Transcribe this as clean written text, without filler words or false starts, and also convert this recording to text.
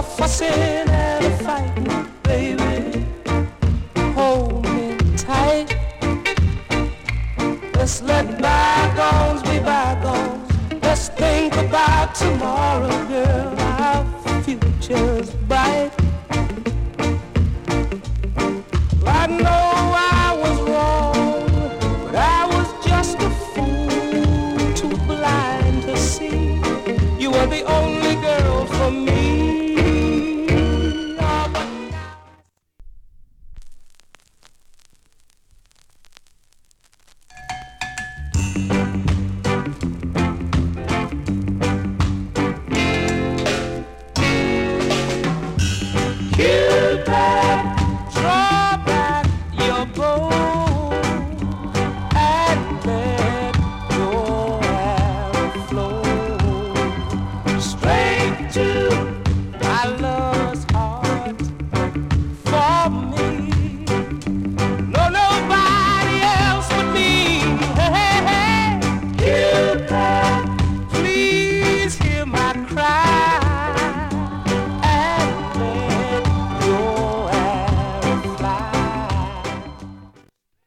fussing and a fighting, baby. Hold me tight. Let's let bygones be bygones. Let's think about tomorrow, girl. Our future's bright. I know I was wrong, but I was just a fool, too blind to see. You were the only